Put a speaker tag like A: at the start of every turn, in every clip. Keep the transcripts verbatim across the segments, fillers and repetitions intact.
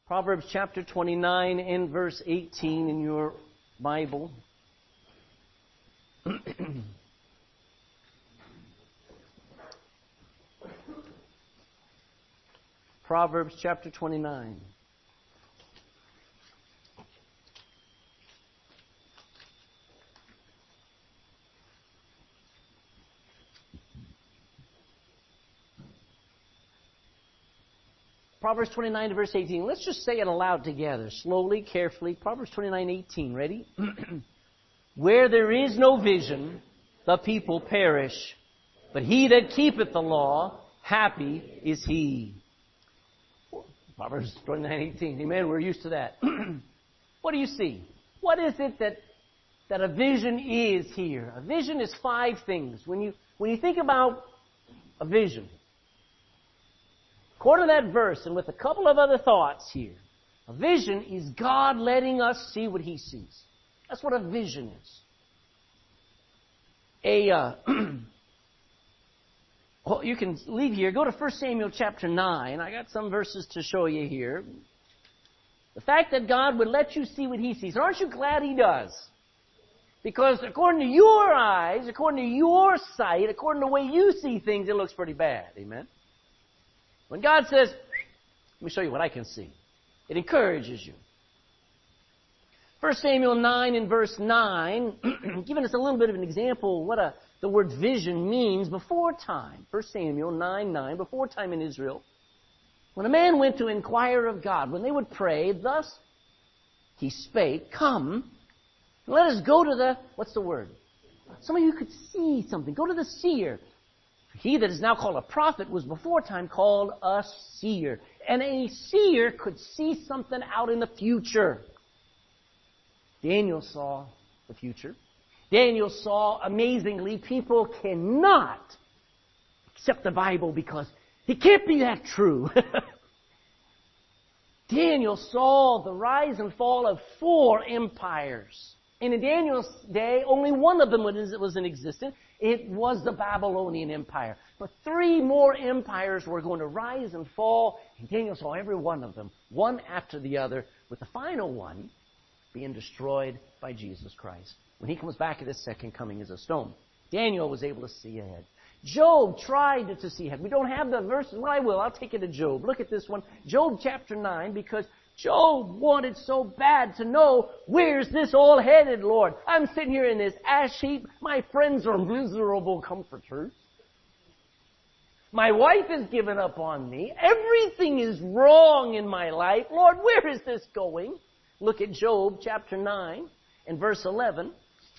A: Proverbs chapter twenty-nine and verse eighteen in your Bible. Proverbs chapter twenty-nine. Proverbs twenty-nine to verse eighteen. Let's just say it aloud together, slowly, carefully. Proverbs twenty-nine, eighteen. Ready? Where there is no vision, the people perish. But he that keepeth the law, happy is he. Proverbs twenty-nine, eighteen. Amen. We're used to that. What do you see? What is it that, that a vision is here? A vision is five things. When you, when you think about a vision, according to that verse, and with a couple of other thoughts here, a vision is God letting us see what He sees. That's what a vision is. A, uh, well, you can leave here. Go to First Samuel chapter nine. I got some verses to show you here. The fact that God would let you see what He sees. Aren't you glad He does? Because according to your eyes, according to your sight, according to the way you see things, it looks pretty bad. Amen? When God says, let me show you what I can see, it encourages you. First Samuel nine and verse nine, giving us a little bit of an example of what a, the word vision means before time. First Samuel nine nine, before time in Israel. When a man went to inquire of God, when they would pray, thus he spake, come, let us go to the, what's the word? Somebody who could see something. Go to the seer. He that is now called a prophet was before time called a seer. And a seer could see something out in the future. Daniel saw the future. Daniel saw, amazingly, people cannot accept the Bible because it can't be that true. Daniel saw the rise and fall of four empires. And in Daniel's day, only one of them was in existence. It was the Babylonian Empire. But three more empires were going to rise and fall, and Daniel saw every one of them, one after the other, with the final one being destroyed by Jesus Christ. When He comes back at His second coming as a stone. Daniel was able to see ahead. Job tried to see ahead. We don't have the verses. Well, I will. I'll take you to Job. Look at this one. Job chapter nine, because Job wanted so bad to know, where's this all headed, Lord? I'm sitting here in this ash heap. My friends are miserable comforters. My wife has given up on me. Everything is wrong in my life. Lord, where is this going? Look at Job chapter nine and verse eleven.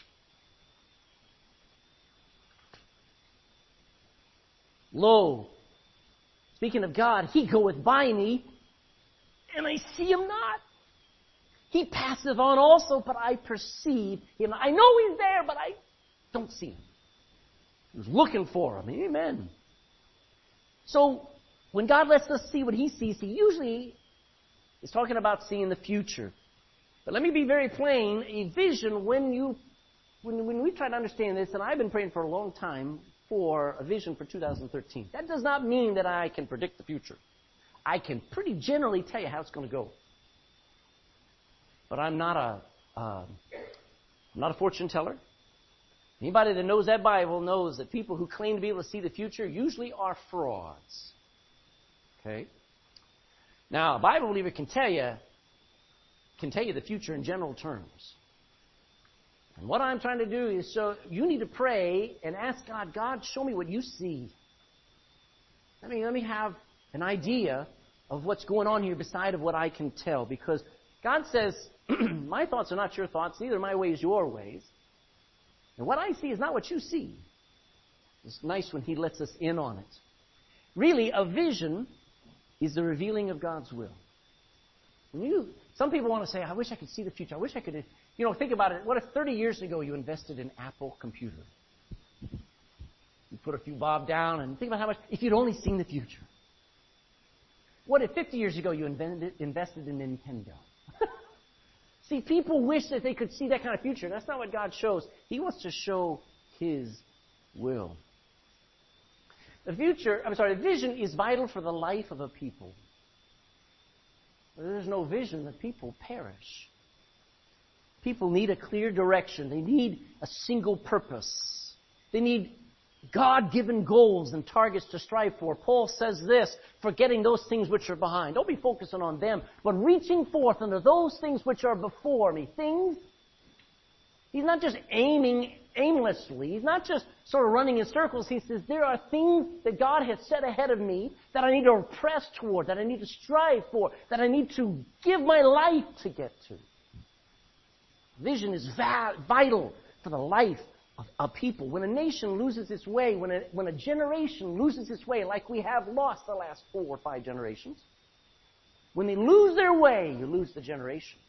A: Lo, speaking of God, He goeth by me, and I see Him not. He passeth on also, but I perceive Him. I know He's there, but I don't see Him. He was looking for Him. Amen. So, when God lets us see what He sees, He usually is talking about seeing the future. But let me be very plain. A vision, when you, when, when we try to understand this, and I've been praying for a long time for a vision for two thousand thirteen. That does not mean that I can predict the future. I can pretty generally tell you how it's going to go. But I'm not a, uh, I'm not a fortune teller. Anybody that knows that Bible knows that people who claim to be able to see the future usually are frauds. Okay? Now, a Bible believer can tell you, can tell you the future in general terms. And what I'm trying to do is, so you need to pray and ask God, God, show me what you see. Let me, let me have an idea of what's going on here beside of what I can tell. Because God says, my thoughts are not your thoughts, neither my ways your ways. And what I see is not what you see. It's nice when He lets us in on it. Really, a vision is the revealing of God's will. When you, some people want to say, I wish I could see the future. I wish I could, you know, think about it. What if thirty years ago you invested in Apple computer? You put a few bob down and think about how much, if you'd only seen the future. What if fifty years ago you invented, invested in Nintendo? See, people wish that they could see that kind of future. That's not what God shows. He wants to show His will. The future, I'm sorry, the vision is vital for the life of a people. Where there's no vision, the people perish. People need a clear direction. They need a single purpose. They need God-given goals and targets to strive for. Paul says this, forgetting those things which are behind. Don't be focusing on them, but reaching forth unto those things which are before me. Things, he's not just aiming aimlessly. He's not just sort of running in circles. He says, there are things that God has set ahead of me that I need to press toward, that I need to strive for, that I need to give my life to get to. Vision is va- vital for the life of a people. When a nation loses its way, when a, when a generation loses its way, like we have lost the last four or five generations, when they lose their way, you lose the generation.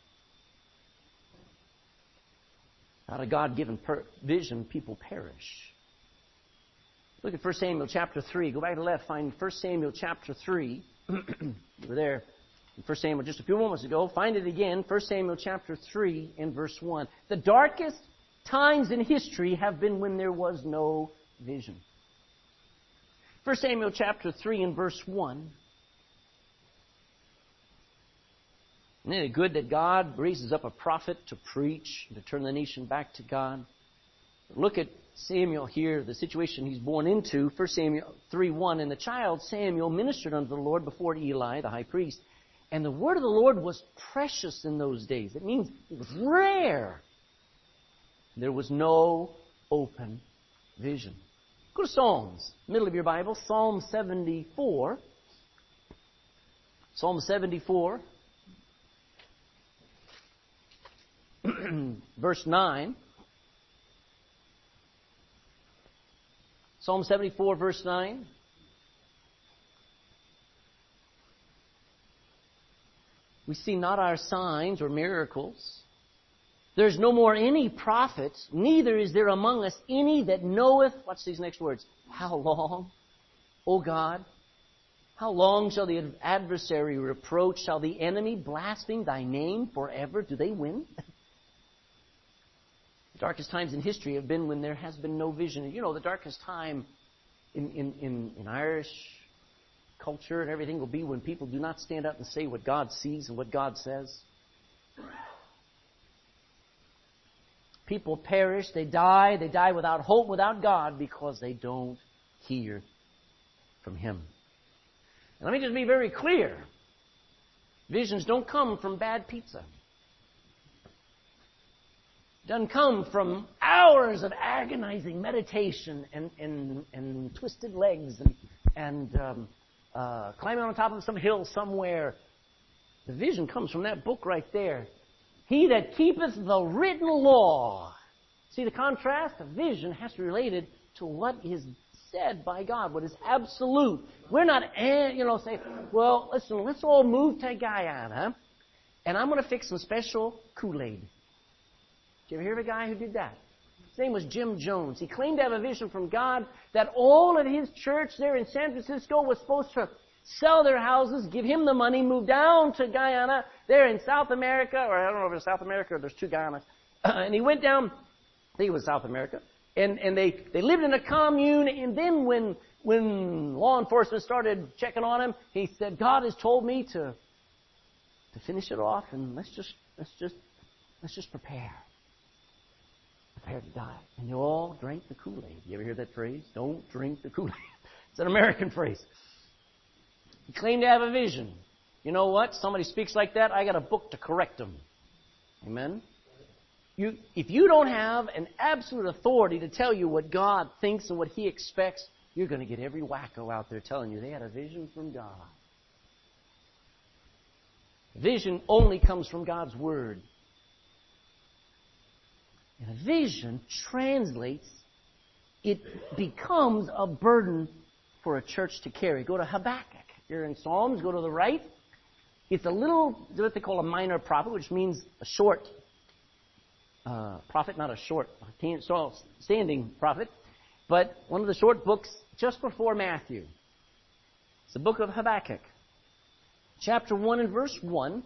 A: Without a God-given per- vision, people perish. Look at First Samuel chapter three. Go back to the left, find First Samuel chapter three. You were there in First Samuel just a few moments ago. Find it again, First Samuel chapter three and verse one. The darkest times in history have been when there was no vision. First Samuel chapter three and verse one. Isn't it good that God raises up a prophet to preach, to turn the nation back to God? Look at Samuel here, the situation he's born into. First Samuel three one. And the child Samuel ministered unto the Lord before Eli, the high priest. And the word of the Lord was precious in those days. It means it was rare. There was no open vision. Go to Psalms, middle of your Bible, Psalm seventy-four. Psalm seventy-four, verse nine. Psalm seventy-four, verse nine. We see not our signs or miracles. There's no more any prophets, neither is there among us any that knoweth, watch these next words, how long, O God, how long shall the adversary reproach, shall the enemy blaspheme thy name forever? Do they win? The darkest times in history have been when there has been no vision. You know, the darkest time in, in, in, in Irish culture and everything will be when people do not stand up and say what God sees and what God says. People perish, they die, they die without hope, without God, because they don't hear from Him. And let me just be very clear. Visions don't come from bad pizza. It doesn't come from hours of agonizing meditation and, and, and twisted legs and, and um, uh, climbing on top of some hill somewhere. The vision comes from that book right there. He that keepeth the written law. See the contrast? The vision has to be related to what is said by God, what is absolute. We're not, you know, say, well, listen, let's all move to Guyana, and I'm going to fix some special Kool-Aid. Did you ever hear of a guy who did that? His name was Jim Jones. He claimed to have a vision from God that all of his church there in San Francisco was supposed to sell their houses, give him the money, move down to Guyana, there in South America, or I don't know if it's South America or there's two Guyanas. And he went down, I think it was South America, and, and they, they lived in a commune, and then when when law enforcement started checking on him, he said, God has told me to to finish it off, and let's just let's just let's just prepare. Prepare to die. And you all drank the Kool-Aid. You ever hear that phrase? Don't drink the Kool-Aid. It's an American phrase. He claimed to have a vision. You know what? Somebody speaks like that, I got a book to correct them. Amen? You, if you don't have an absolute authority to tell you what God thinks and what He expects, you're going to get every wacko out there telling you they had a vision from God. Vision only comes from God's Word. And a vision translates, it becomes a burden for a church to carry. Go to Habakkuk. You're in Psalms, go to the right. It's a little, what they call a minor prophet, which means a short uh, prophet, not a short, standing prophet, but one of the short books just before Matthew. It's the book of Habakkuk. Chapter one and verse one.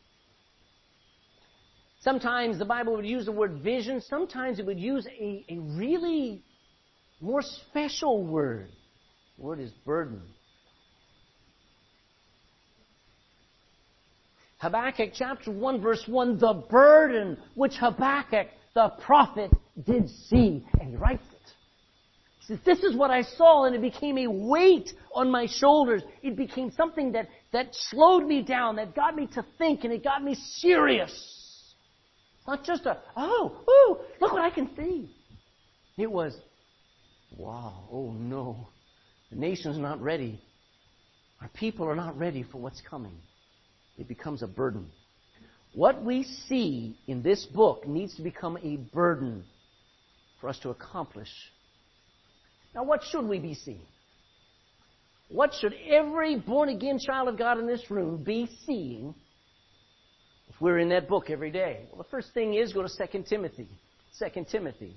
A: Sometimes the Bible would use the word vision. Sometimes it would use a, a really more special word. The word is burden. Habakkuk chapter one verse one, the burden which Habakkuk the prophet did see. And he writes it. He says, this is what I saw, and it became a weight on my shoulders. It became something that, that slowed me down, that got me to think, and it got me serious. It's not just a, oh, ooh, look what I can see. It was, wow, oh no, the nation's not ready. Our people are not ready for what's coming. It becomes a burden. What we see in this book needs to become a burden for us to accomplish. Now, what should we be seeing? What should every born-again child of God in this room be seeing if we're in that book every day? Well, the first thing is go to Second Timothy. Second Timothy.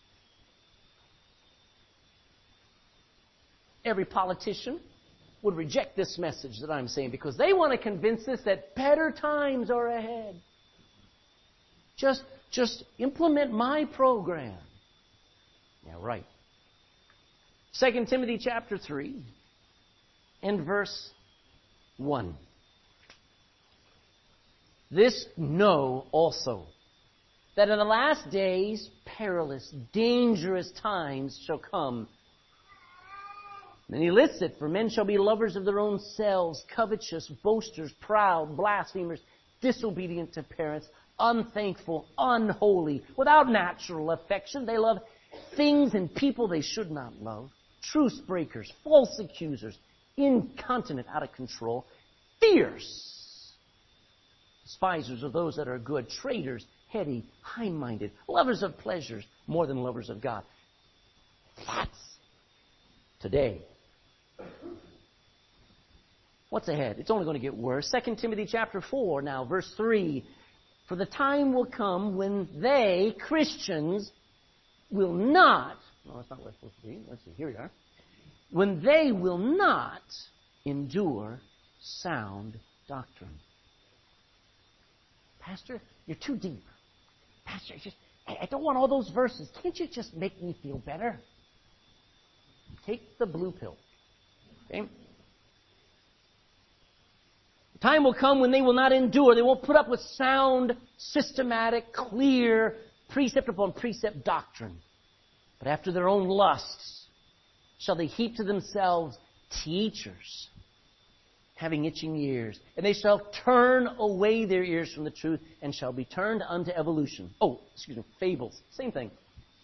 A: Every politician would reject this message that I'm saying because they want to convince us that better times are ahead. Just, just implement my program. Yeah, right. Second Timothy chapter three and verse one. This know also, that in the last days perilous, dangerous times shall come. And he lists it, for men shall be lovers of their own selves, covetous, boasters, proud, blasphemers, disobedient to parents, unthankful, unholy, without natural affection. They love things and people they should not love. Truce breakers, false accusers, incontinent, out of control, fierce, despisers of those that are good, traitors, heady, high-minded, lovers of pleasures more than lovers of God. That's today. What's ahead? It's only going to get worse. Second Timothy chapter four now, verse three. For the time will come when they, Christians, will not, no, that's not what it's supposed to be. Let's see, here we are. When they will not endure sound doctrine. Pastor, you're too deep. Pastor, just, I don't want all those verses. Can't you just make me feel better? Take the blue pill. Okay? The time will come when they will not endure. They won't put up with sound, systematic, clear, precept upon precept doctrine. But after their own lusts shall they heap to themselves teachers, having itching ears. And they shall turn away their ears from the truth and shall be turned unto evolution. Oh, excuse me, fables. Same thing.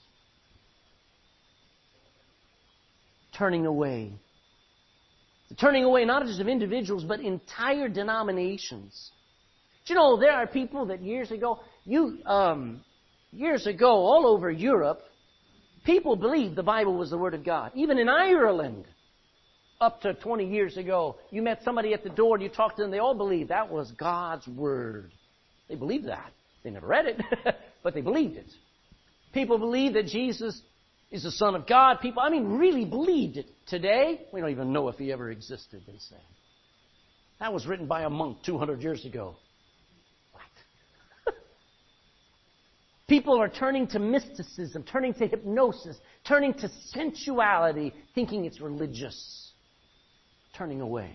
A: Turning away. Turning away not just of individuals, but entire denominations. Do you know, there are people that years ago, you um, years ago, all over Europe, people believed the Bible was the Word of God. Even in Ireland, up to twenty years ago, you met somebody at the door and you talked to them, they all believed that was God's Word. They believed that. They never read it, but they believed it. People believed that Jesus is the Son of God. People, I mean, really believed it. Today, we don't even know if He ever existed, they say. That was written by a monk two hundred years ago. What? People are turning to mysticism, turning to hypnosis, turning to sensuality, thinking it's religious. Turning away.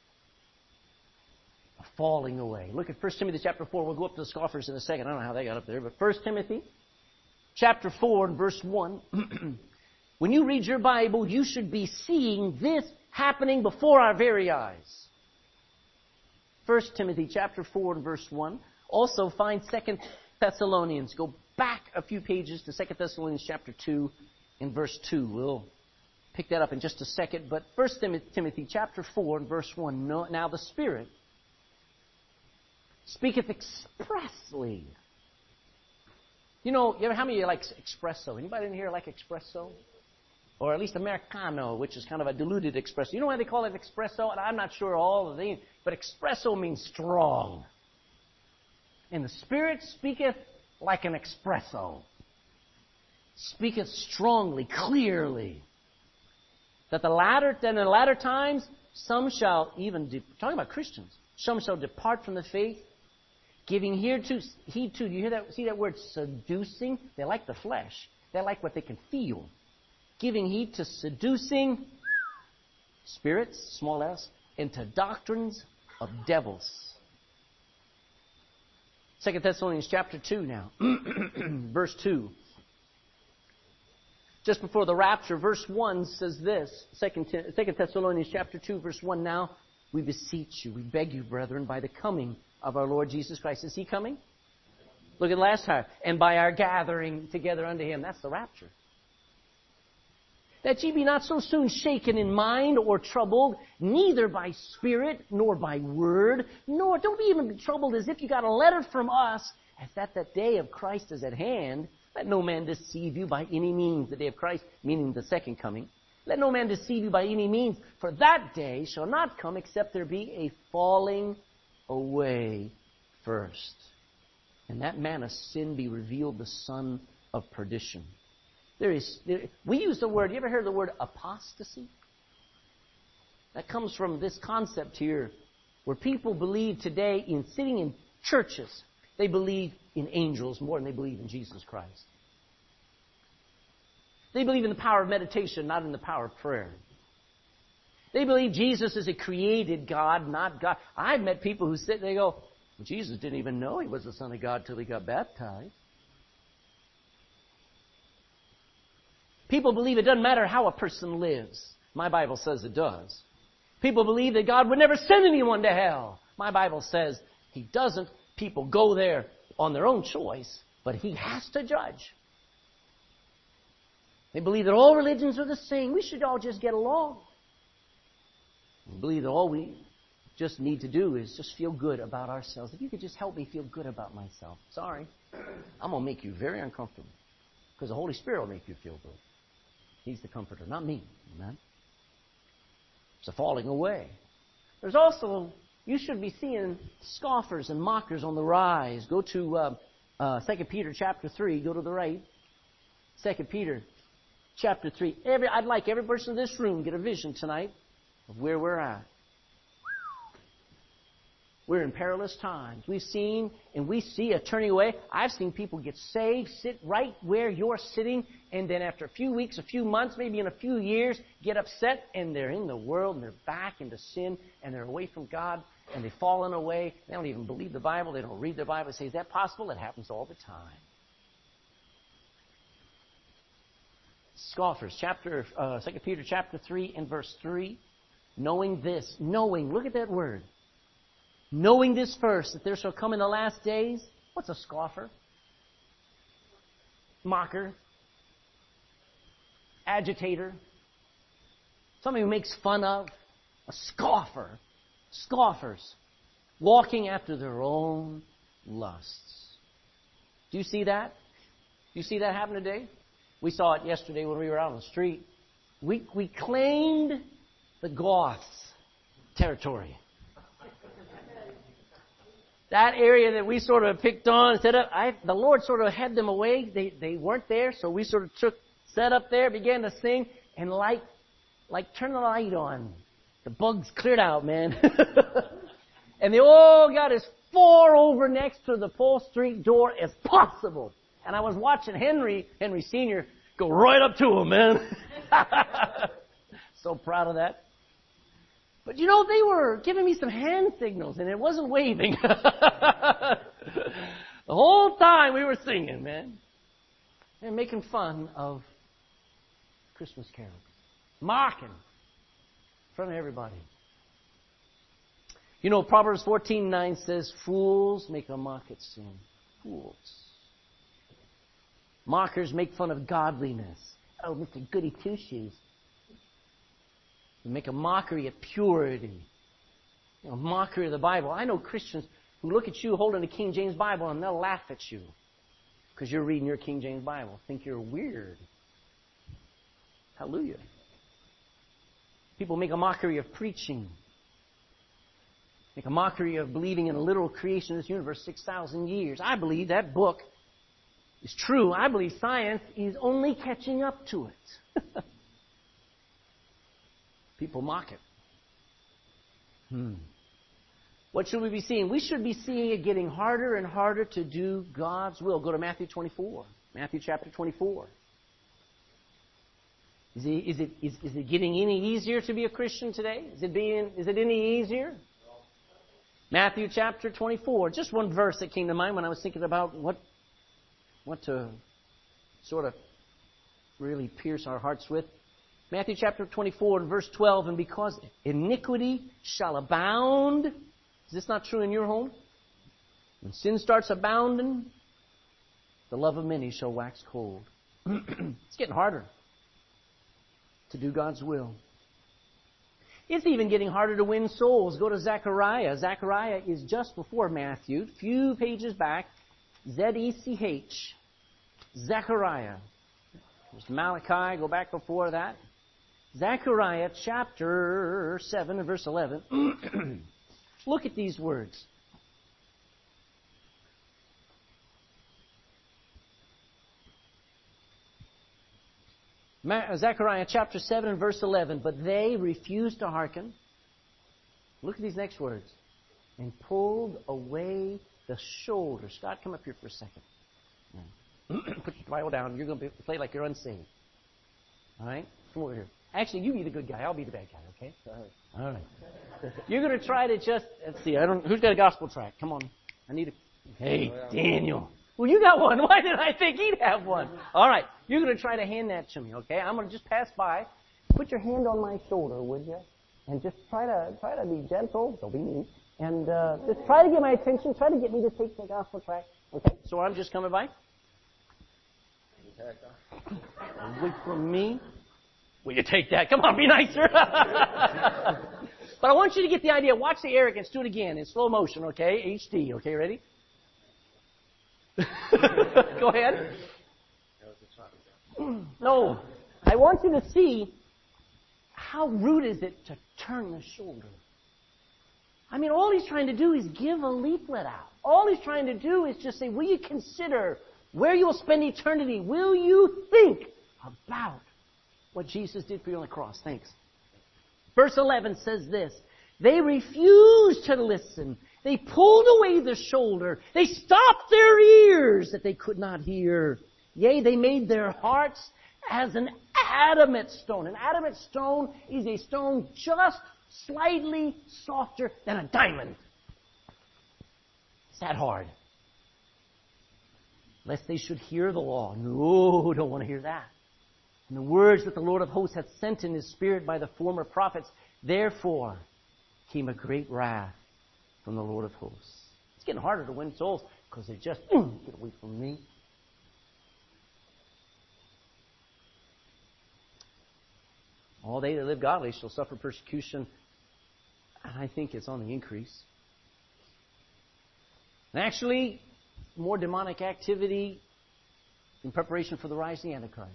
A: Falling away. Look at First Timothy chapter four. We'll go up to the scoffers in a second. I don't know how they got up there, but First Timothy chapter four and verse one. When you read your Bible, you should be seeing this happening before our very eyes. First Timothy chapter four and verse one. Also find Second Thessalonians. Go back a few pages to Second Thessalonians chapter two and verse two. We'll pick that up in just a second. But First Timothy chapter four and verse one. Now the Spirit speaketh expressly. You know, you ever, how many of you like espresso? Anybody in here like espresso? Or at least Americano, which is kind of a diluted espresso. You know why they call it espresso? And I'm not sure all of the, but espresso means strong. And the Spirit speaketh like an espresso. Speaketh strongly, clearly. That the latter, that in the latter times, some shall even, de- talking about Christians, some shall depart from the faith, giving heed to, heed to, do you hear that? See that word seducing? They like the flesh. They like what they can feel. Giving heed to seducing spirits, small s, and to doctrines of devils. Second Thessalonians chapter two now. Verse two. Just before the rapture, verse one says this. Second Thessalonians chapter two, verse one. Now we beseech you, we beg you, brethren, by the coming of our Lord Jesus Christ. Is He coming? Look at the last time. And by our gathering together unto Him. That's the rapture. That ye be not so soon shaken in mind or troubled, neither by spirit nor by word, nor don't be even troubled as if you got a letter from us, as that that day of Christ is at hand. Let no man deceive you by any means. The day of Christ, meaning the second coming. Let no man deceive you by any means, for that day shall not come except there be a falling away first. And that man of sin be revealed, the son of perdition. There is, there, we use the word, you ever heard the word apostasy? That comes from this concept here, where people believe today in sitting in churches, they believe in angels more than they believe in Jesus Christ. They believe in the power of meditation, not in the power of prayer. They believe Jesus is a created God, not God. I've met people who sit, they go, well, Jesus didn't even know He was the Son of God till He got baptized. People believe it doesn't matter how a person lives. My Bible says it does. People believe that God would never send anyone to hell. My Bible says He doesn't. People go there on their own choice, but He has to judge. They believe that all religions are the same. We should all just get along. They believe that all we just need to do is just feel good about ourselves. If you could just help me feel good about myself. Sorry. I'm going to make you very uncomfortable. Because the Holy Spirit will make you feel good. He's the comforter, not me. Amen? It's a falling away. There's also, you should be seeing scoffers and mockers on the rise. Go to uh, uh, Second Peter chapter three. Go to the right. Second Peter chapter three. Every, I'd like every person in this room get a vision tonight of where we're at. We're in perilous times. We've seen and we see a turning away. I've seen people get saved, sit right where you're sitting, and then after a few weeks, a few months, maybe in a few years, get upset, and they're in the world, and they're back into sin, and they're away from God, and they've fallen away. They don't even believe the Bible. They don't read the Bible. They say, is that possible? It happens all the time. Scoffers, chapter, uh, Second Peter chapter three and verse three. Knowing this, knowing, look at that word. Knowing this first, that there shall come in the last days. What's a scoffer? Mocker. Agitator. Somebody who makes fun of. A scoffer. Scoffers. Walking after their own lusts. Do you see that? Do you see that happen today? We saw it yesterday when we were out on the street. We, we claimed the Goths territory. That area that we sort of picked on and set up, I, the Lord sort of had them away. They they weren't there, so we sort of took, set up there, began to sing, and like, like turn the light on. The bugs cleared out, man. And they all got as far over next to the Pole Street door as possible. And I was watching Henry, Henry Senior, go right up to him, man. So proud of that. But you know, they were giving me some hand signals, and it wasn't waving. The whole time we were singing, man. And making fun of Christmas carols. Mocking in front of everybody. You know, Proverbs fourteen nine says, fools make a mock at sin. Fools. Mockers make fun of godliness. Oh, Mister Goody Two-Shoes. They make a mockery of purity. You know, a mockery of the Bible. I know Christians who look at you holding a King James Bible and they'll laugh at you because you're reading your King James Bible. Think you're weird. Hallelujah. People make a mockery of preaching. Make a mockery of believing in a literal creation of this universe six thousand years. I believe that book is true. I believe science is only catching up to it. People mock it. Hmm. What should we be seeing? We should be seeing it getting harder and harder to do God's will. Go to Matthew twenty-four. Matthew chapter twenty-four. Is it, is it, is, is it getting any easier to be a Christian today? Is it being, is it any easier? Matthew chapter twenty-four. Just one verse that came to mind when I was thinking about what, what to sort of really pierce our hearts with. Matthew chapter twenty-four and verse twelve. And because iniquity shall abound. Is this not true in your home? When sin starts abounding, the love of many shall wax cold. It's getting harder to do God's will. It's even getting harder to win souls. Go to Zechariah. Zechariah is just before Matthew, few pages back. Z E C H. Zechariah. There's Malachi. Go back before that. Zechariah chapter seven and verse eleven. Look at these words. Zechariah chapter seven and verse eleven. But they refused to hearken. Look at these next words. And pulled away the shoulder. Scott, come up here for a second. Put your Bible down. You're going to play like you're unsaved. All right? Come over here. Actually, you be the good guy. I'll be the bad guy, okay? All right. All right. You're going to try to just... Let's see. I don't. Who's got a gospel track? Come on. I need a... Hey, Daniel. Well, you got one. Why did I think he'd have one? All right. You're going to try to hand that to me, okay? I'm going to just pass by. Put your hand on my shoulder, would you? And just try to try to be gentle. Don't be mean. And uh, just try to get my attention. Try to get me to take the gospel track. Okay? So I'm just coming by. Wait for me. Will you take that? Come on, be nicer. But I want you to get the idea. Watch the arrogance. Do it again in slow motion, okay? H D, okay? Ready? Go ahead. No. I want you to see how rude is it to turn the shoulder. I mean, all he's trying to do is give a leaflet out. All he's trying to do is just say, will you consider where you will spend eternity? Will you think about what Jesus did for you on the cross? Thanks. Verse eleven says this. They refused to listen. They pulled away the shoulder. They stopped their ears that they could not hear. Yea, they made their hearts as an adamant stone. An adamant stone is a stone just slightly softer than a diamond. It's that hard. Lest they should hear the law. No, don't want to hear that. And the words that the Lord of hosts hath sent in His Spirit by the former prophets, therefore came a great wrath from the Lord of hosts. It's getting harder to win souls because they just mm, get away from me. All they that live godly shall suffer persecution. And I think it's on the increase. And actually, more demonic activity in preparation for the rise of the Antichrist.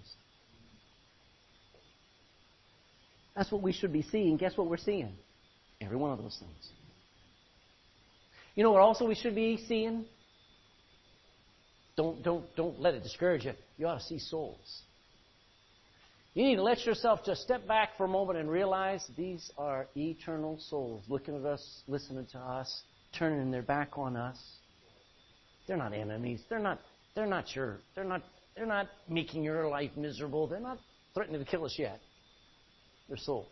A: That's what we should be seeing. Guess what we're seeing? Every one of those things. You know what also we should be seeing? Don't, don't, don't let it discourage you. You ought to see souls. You need to let yourself just step back for a moment and realize these are eternal souls looking at us, listening to us, turning their back on us. They're not enemies. They're not, they're not your, they're not, they're not making your life miserable. They're not threatening to kill us yet. They're souls.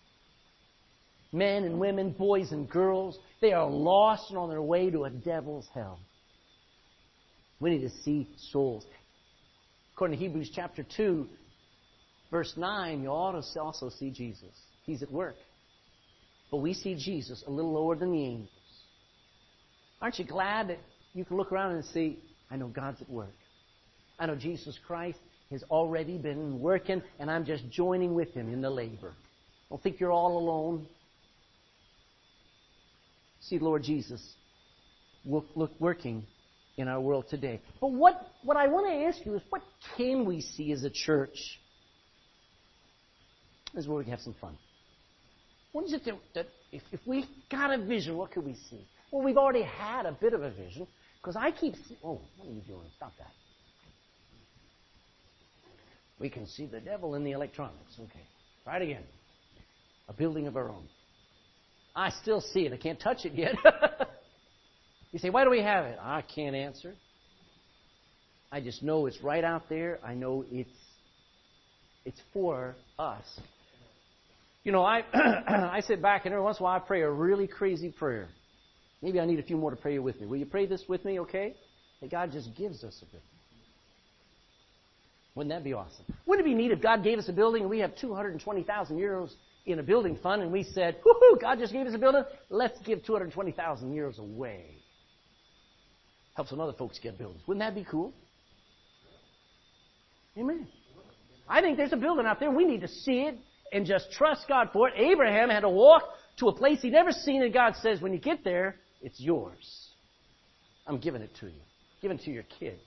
A: Men and women, boys and girls, they are lost and on their way to a devil's hell. We need to see souls. According to Hebrews chapter two, verse nine, you ought to also see Jesus. He's at work. But we see Jesus a little lower than the angels. Aren't you glad that you can look around and see, I know God's at work. I know Jesus Christ has already been working, and I'm just joining with Him in the labor. Don't think you're all alone. See the Lord Jesus look, look, working in our world today. But what, what I want to ask you is, what can we see as a church? This is where we can have some fun. What is it that, that if, if we got a vision, what could we see? Well, we've already had a bit of a vision, because I keep seeing... Oh, what are you doing? Stop that. We can see the devil in the electronics. Okay. Try it again. A building of our own. I still see it. I can't touch it yet. You say, why do we have it? I can't answer. I just know it's right out there. I know it's it's for us. You know, I I sit back and every once in a while I pray a really crazy prayer. Maybe I need a few more to pray with me. Will you pray this with me, okay? That God just gives us a building. Wouldn't that be awesome? Wouldn't it be neat if God gave us a building and we have two hundred twenty thousand euros in a building fund and we said, woohoo, God just gave us a building, let's give two hundred twenty thousand euros away. Help some other folks get buildings. Wouldn't that be cool? Amen. I think there's a building out there. We need to see it and just trust God for it. Abraham had to walk to a place he'd never seen, and God says, when you get there, it's yours. I'm giving it to you. Giving it to your kids.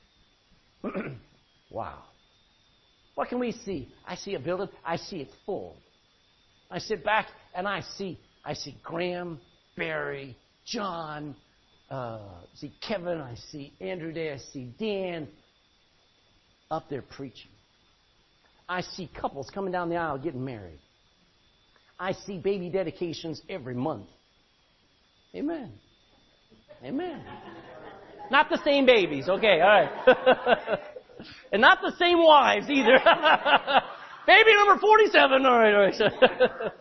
A: Wow. What can we see? I see a building. I see it full. I sit back and I see I see Graham, Barry, John, uh, I see Kevin, I see Andrew Day, I see Dan up there preaching. I see couples coming down the aisle getting married. I see baby dedications every month. Amen. Amen. Not the same babies. Okay, all right. And not the same wives either. Baby number forty-seven. All right, all right.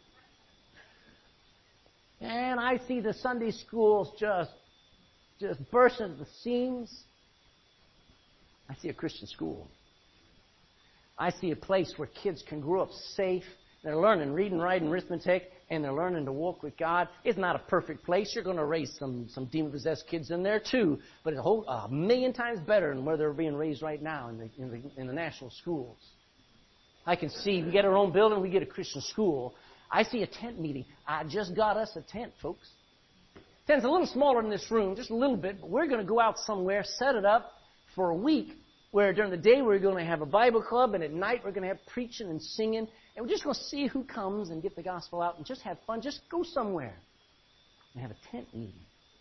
A: And I see the Sunday schools just, just bursting at the seams. I see a Christian school. I see a place where kids can grow up safe. They're learning reading, writing, arithmetic, and they're learning to walk with God. It's not a perfect place. You're going to raise some, some demon-possessed kids in there too, but it's a, whole, a million times better than where they're being raised right now in the, in the, in the national schools. I can see, we get our own building, we get a Christian school. I see a tent meeting. I just got us a tent, folks. Tent's a little smaller than this room, just a little bit, but we're going to go out somewhere, set it up for a week, where during the day we're going to have a Bible club, and at night we're going to have preaching and singing, and we're just going to see who comes and get the gospel out and just have fun. Just go somewhere and have a tent meeting.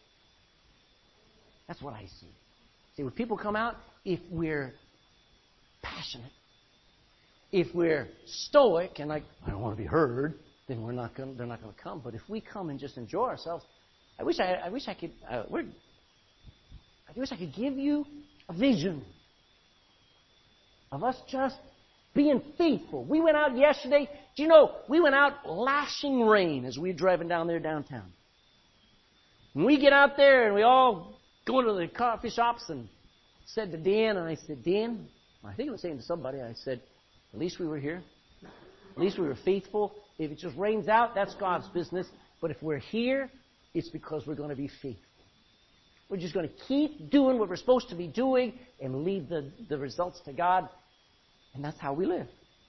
A: That's what I see. See, when people come out, if we're passionate, if we're stoic and like, I don't want to be heard, then we're not going. They're not going to come. But if we come and just enjoy ourselves, I wish I, I wish I could. Uh, we're, I wish I could give you a vision of us just being faithful. We went out yesterday. Do you know, we went out lashing rain as we were driving down there downtown. And we get out there and we all go into the coffee shops and said to Dan, and I said, Dan, I think I was saying to somebody, I said, at least we were here. At least we were faithful. If it just rains out, that's God's business. But if we're here, it's because we're going to be faithful. We're just going to keep doing what we're supposed to be doing and leave the, the results to God. And that's how we live.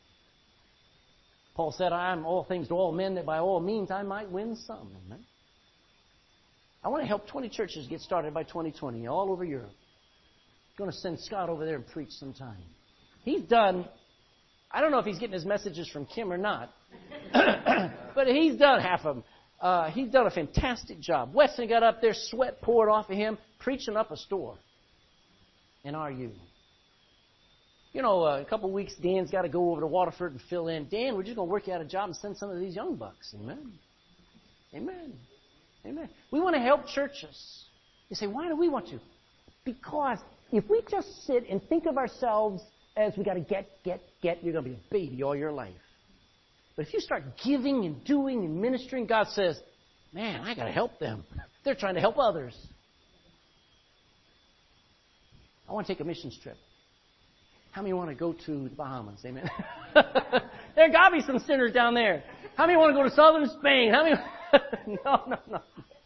A: Paul said, I am all things to all men, that by all means I might win some. Amen. I want to help twenty churches get started by twenty twenty, all over Europe. I'm going to send Scott over there and preach sometime. He's done, I don't know if he's getting his messages from Kim or not, but he's done half of them. Uh, he's done a fantastic job. Weston got up there, sweat poured off of him, preaching up a store in R U. You know, uh, a couple of weeks, Dan's got to go over to Waterford and fill in. Dan, we're just going to work you out a job and send some of these young bucks. Amen. Amen. Amen. We want to help churches. You say, why do we want to? Because if we just sit and think of ourselves as we got to get, get, get, you're going to be a baby all your life. But if you start giving and doing and ministering, God says, man, I got to help them. They're trying to help others. I want to take a missions trip. How many want to go to the Bahamas? Amen. There got to be some sinners down there. How many want to go to southern Spain? How many? no, no, no.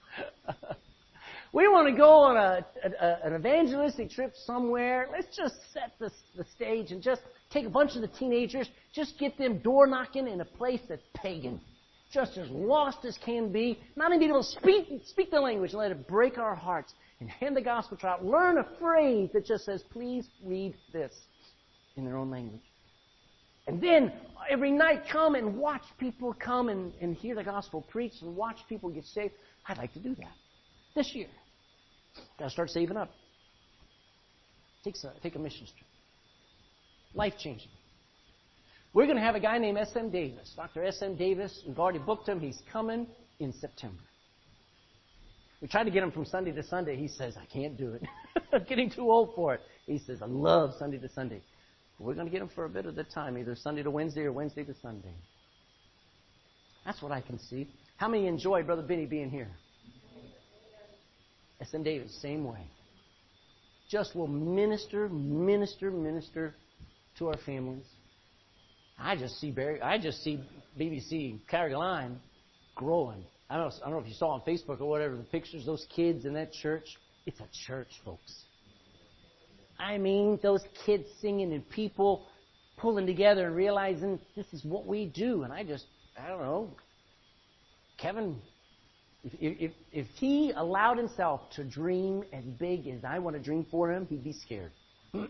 A: We want to go on a, a, an evangelistic trip somewhere. Let's just set the, the stage and just take a bunch of the teenagers, just get them door knocking in a place that's pagan, just as lost as can be, not even able to speak, speak the language, and let it break our hearts, and hand the gospel out. Learn a phrase that just says, please read this, in their own language. And then every night come and watch people come and, and hear the gospel preached and watch people get saved. I'd like to do that this year. Got to start saving up. Take a, take a missions trip. Life-changing. We're going to have a guy named S M Davis. Doctor S M Davis, we've already booked him. He's coming in September. We tried to get him from Sunday to Sunday. He says, I can't do it. I'm getting too old for it. He says, I love Sunday to Sunday. But we're going to get him for a bit of the time, either Sunday to Wednesday or Wednesday to Sunday. That's what I can see. How many enjoyed Brother Benny being here? S M Davis, same way. Just will minister, minister, minister to our families. I just see Barry, I just see B B C Caroline growing. I don't, I don't know if you saw on Facebook or whatever the pictures, those kids in that church. It's a church, folks. I mean, those kids singing and people pulling together and realizing this is what we do. And I just, I don't know, Kevin, if, if, if he allowed himself to dream as big as I want to dream for him, he'd be scared. But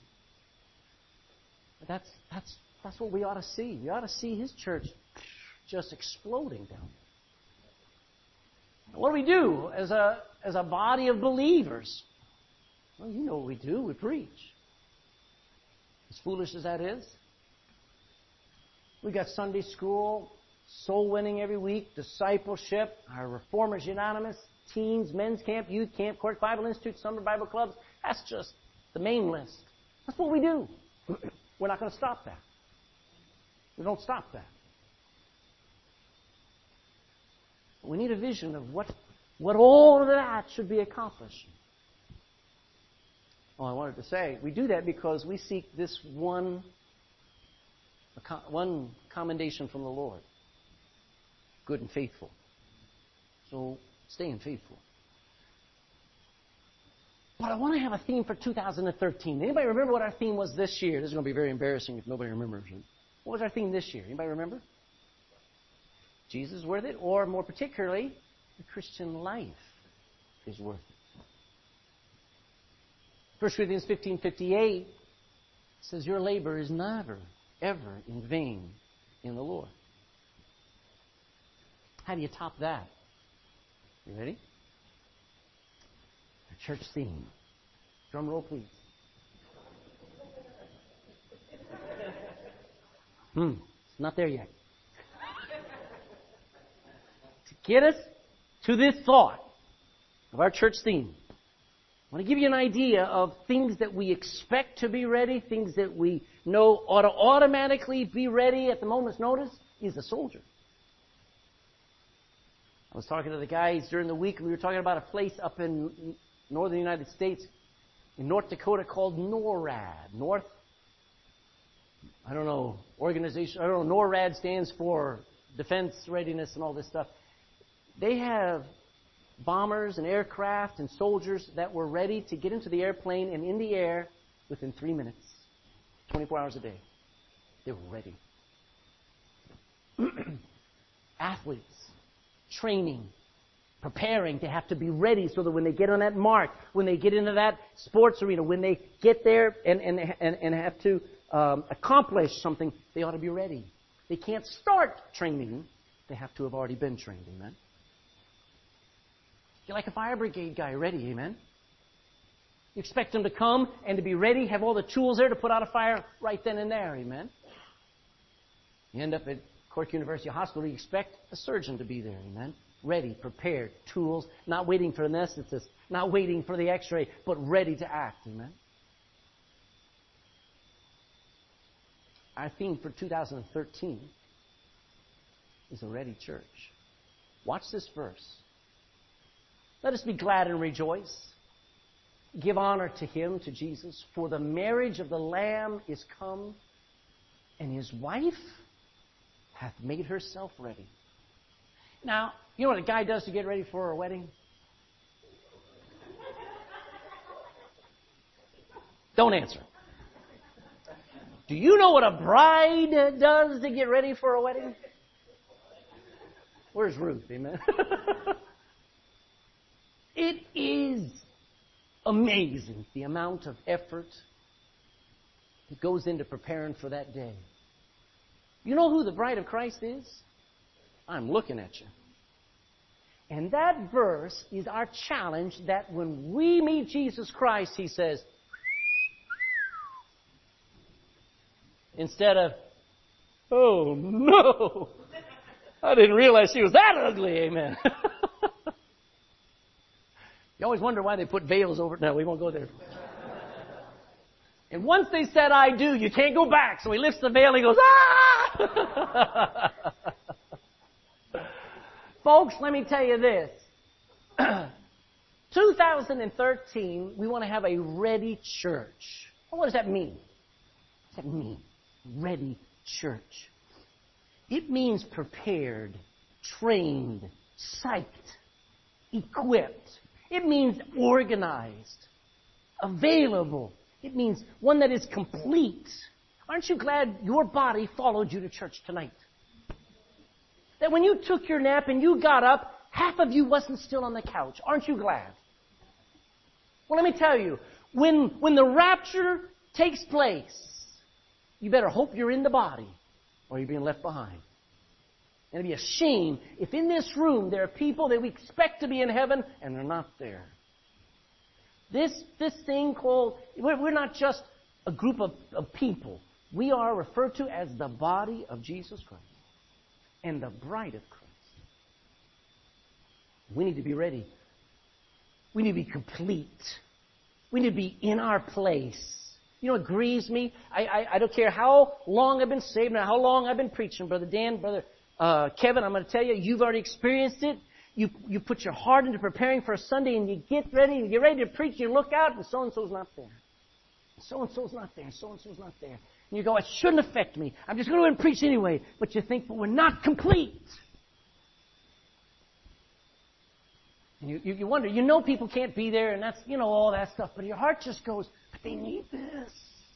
A: that's, that's, that's what we ought to see. We ought to see his church just exploding down. What do we do as a, as a body of believers? Well, you know what we do. We preach. As foolish as that is. We got Sunday school, soul winning every week, discipleship, our Reformers Unanimous, teens, men's camp, youth camp, Court Bible Institute, summer Bible clubs. That's just the main list. That's what we do. We're not going to stop that. We don't stop that. We need a vision of what, what all of that should be accomplished. Well, I wanted to say, we do that because we seek this one, one commendation from the Lord. Good and faithful. So, staying faithful. But I want to have a theme for two thousand thirteen. Anybody remember what our theme was this year? This is going to be very embarrassing if nobody remembers it. What was our theme this year? Anybody remember? Jesus is worth it, or more particularly, the Christian life is worth it. First Corinthians fifteen fifty-eight says, your labor is never, ever in vain in the Lord. How do you top that? You ready? Our church theme. Drum roll, please. Hmm, it's not there yet. Get us to this thought of our church theme. I want to give you an idea of things that we expect to be ready, things that we know ought to automatically be ready at the moment's notice. He's a soldier. I was talking to the guys during the week, and we were talking about a place up in northern United States, in North Dakota, called NORAD. North, I don't know, organization, I don't know, NORAD stands for Defense Readiness and all this stuff. They have bombers and aircraft and soldiers that were ready to get into the airplane and in the air within three minutes, twenty-four hours a day. They were ready. Athletes, training, preparing to have to be ready so that when they get on that mark, when they get into that sports arena, when they get there and, and, and, and have to um, accomplish something, they ought to be ready. They can't start training. They have to have already been trained. Amen. You're like a fire brigade guy, ready, amen? You expect them to come and to be ready, have all the tools there to put out a fire right then and there, amen? You end up at Cork University Hospital, you expect a surgeon to be there, amen? Ready, prepared, tools, not waiting for anesthetist, not waiting for the x-ray, but ready to act, amen? Our theme for two thousand thirteen is a ready church. Watch this verse. Let us be glad and rejoice. Give honor to Him, to Jesus, for the marriage of the Lamb is come, and His wife hath made herself ready. Now, you know what a guy does to get ready for a wedding? Don't answer. Do you know what a bride does to get ready for a wedding? Where's Ruth? Amen. It is amazing the amount of effort that goes into preparing for that day. You know who the bride of Christ is? I'm looking at you. And that verse is our challenge that when we meet Jesus Christ, He says, instead of, oh no, I didn't realize she was that ugly, amen. You always wonder why they put veils over it. No, we won't go there. And once they said, I do, you can't go back. So he lifts the veil and he goes, ah! Folks, let me tell you this. two thousand thirteen, we want to have a ready church. Well, what does that mean? What does that mean? Ready church. It means prepared, trained, psyched, equipped. It means organized, available. It means one that is complete. Aren't you glad your body followed you to church tonight? That when you took your nap and you got up, half of you wasn't still on the couch. Aren't you glad? Well, let me tell you, when, when the rapture takes place, you better hope you're in the body or you're being left behind. And it'd be a shame if in this room there are people that we expect to be in heaven and they're not there. This, this thing called, we're, we're not just a group of, of people. We are referred to as the body of Jesus Christ and the bride of Christ. We need to be ready. We need to be complete. We need to be in our place. You know what grieves me? I, I, I don't care how long I've been saved and how long I've been preaching. Brother Dan, Brother uh, Kevin, I'm going to tell you, you've already experienced it. You, you put your heart into preparing for a Sunday and you get ready and you get ready to preach. You look out and so-and-so's not there. So-and-so's not there. So-and-so's not there. And you go, it shouldn't affect me. I'm just going to go and preach anyway. But you think, but we're not complete. And you, you, you wonder, you know people can't be there and that's, you know, all that stuff. But your heart just goes, but they need this.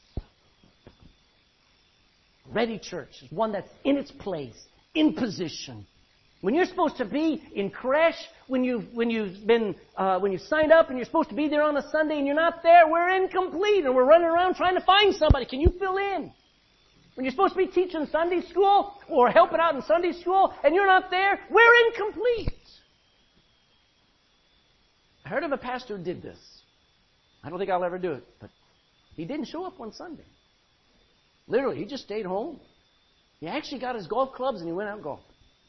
A: Ready church is one that's in its place, in position. When you're supposed to be in creche, when you've, when you've been, uh, when you signed up and you're supposed to be there on a Sunday and you're not there, we're incomplete and we're running around trying to find somebody. Can you fill in? When you're supposed to be teaching Sunday school or helping out in Sunday school and you're not there, we're incomplete. I heard of a pastor who did this. I don't think I'll ever do it, but he didn't show up one Sunday. Literally, he just stayed home. He actually got his golf clubs and he went out and golfed.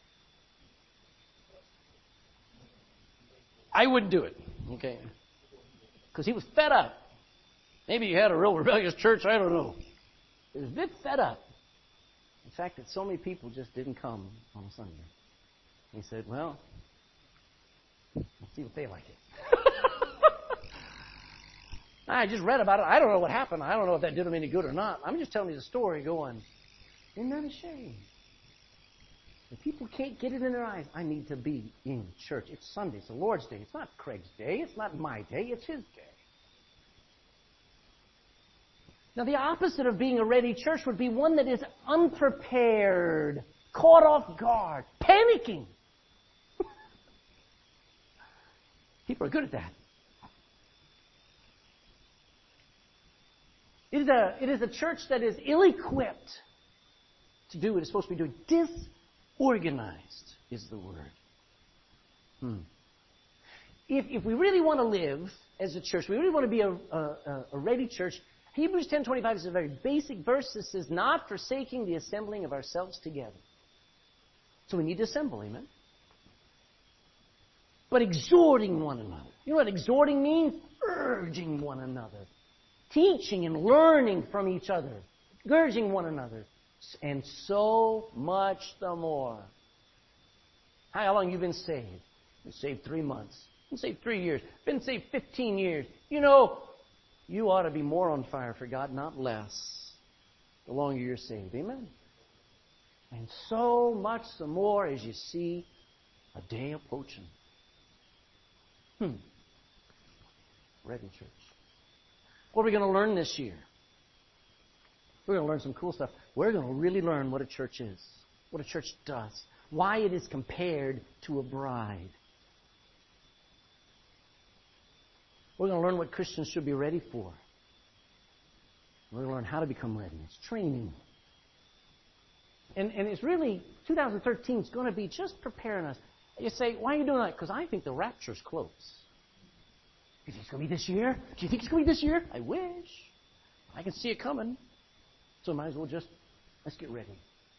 A: I wouldn't do it, okay? Because he was fed up. Maybe he had a real rebellious church, I don't know. He was a bit fed up. The fact that so many people just didn't come on a Sunday. He said, well, let's see what they like it. I just read about it. I don't know what happened. I don't know if that did him any good or not. I'm just telling you the story going, isn't that a shame? If people can't get it in their eyes, I need to be in church. It's Sunday. It's the Lord's day. It's not Craig's day. It's not my day. It's His day. Now, the opposite of being a ready church would be one that is unprepared, caught off guard, panicking. People are good at that. It is a, it is a church that is ill-equipped to do what it's supposed to be doing. Disorganized is the word. Hmm. If, if we really want to live as a church, we really want to be a, a, a ready church, Hebrews ten twenty-five is a very basic verse that says, not forsaking the assembling of ourselves together. So we need to assemble, amen? But exhorting one another. You know what exhorting means? Urging one another. Teaching and learning from each other. Urging one another. And so much the more. How long have you been saved? Been saved three months. Been saved three years. Been saved fifteen years. You know, you ought to be more on fire for God, not less. The longer you're saved. Amen? And so much the more as you see a day approaching. Hmm. Ready, church. What are we going to learn this year? We're going to learn some cool stuff. We're going to really learn what a church is, what a church does, why it is compared to a bride. We're going to learn what Christians should be ready for. We're going to learn how to become ready. It's training. And, and it's really, twenty thirteen is going to be just preparing us. You say, why are you doing that? Because I think the rapture's close. You think it's going to be this year? Do you think it's going to be this year? I wish. I can see it coming. So might as well just, let's get ready.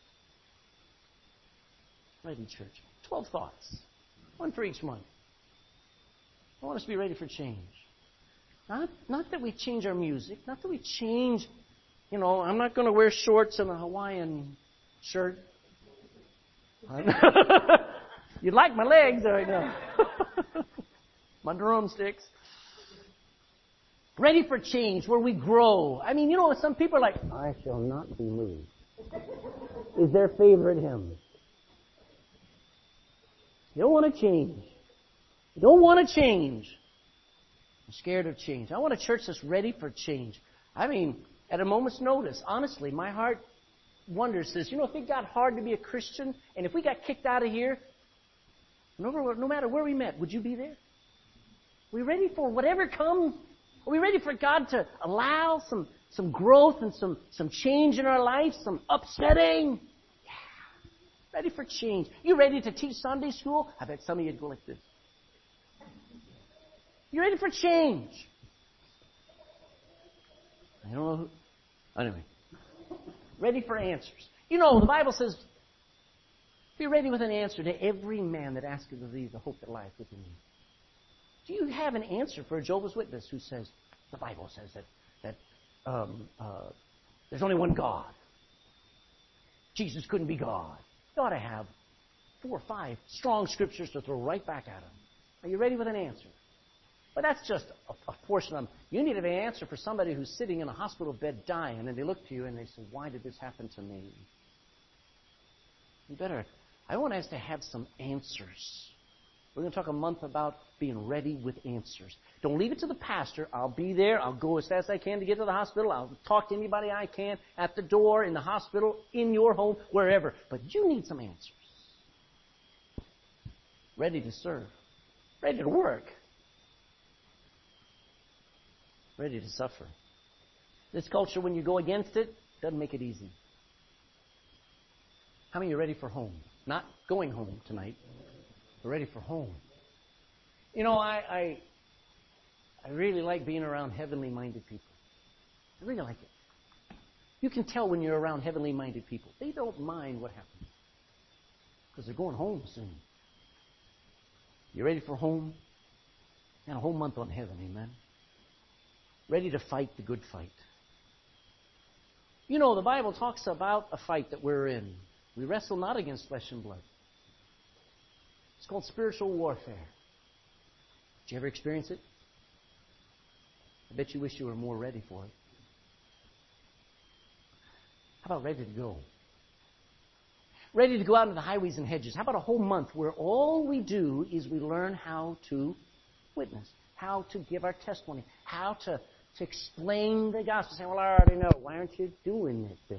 A: Ready, church. Twelve thoughts. One for each month. I want us to be ready for change. Not, not that we change our music. Not that we change, you know, I'm not going to wear shorts and a Hawaiian shirt. You like my legs right now. my drumsticks. Ready for change, where we grow. I mean, you know, some people are like, I shall not be moved. Is their favorite hymn. You don't want to change. You don't want to change. I'm scared of change. I want a church that's ready for change. I mean, at a moment's notice, honestly, my heart wonders this. You know, if it got hard to be a Christian, and if we got kicked out of here, no, no matter where we met, would you be there? Are we ready for whatever comes? Are we ready for God to allow some, some growth and some, some change in our life, some upsetting? Yeah. Ready for change. You ready to teach Sunday school? I bet some of you would go like this. You ready for change? I don't know who. Anyway. Ready for answers. You know, the Bible says, be ready with an answer to every man that asketh of thee the hope that lieth within thee. Do you have an answer for a Jehovah's Witness who says, the Bible says that, that um, uh, there's only one God. Jesus couldn't be God. You ought to have four or five strong scriptures to throw right back at him. Are you ready with an answer? But that's just a, a portion of them. You need an answer for somebody who's sitting in a hospital bed dying, and they look to you and they say, why did this happen to me? You better, I want us to have some answers. We're going to talk a month about being ready with answers. Don't leave it to the pastor. I'll be there. I'll go as fast as I can to get to the hospital. I'll talk to anybody I can at the door, in the hospital, in your home, wherever. But you need some answers. Ready to serve. Ready to work. Ready to suffer. This culture, when you go against it, doesn't make it easy. How many are ready for home? Not going home tonight, but ready for home. You know, I, I, I really like being around heavenly-minded people. I really like it. You can tell when you're around heavenly-minded people. They don't mind what happens because they're going home soon. You ready for home? And a whole month on heaven, amen? Ready to fight the good fight. You know, the Bible talks about a fight that we're in. We wrestle not against flesh and blood. It's called spiritual warfare. Did you ever experience it? I bet you wish you were more ready for it. How about ready to go? Ready to go out into the highways and hedges. How about a whole month where all we do is we learn how to witness, how to give our testimony, how to, to explain the gospel. Saying, well, I already know. Why aren't you doing it then?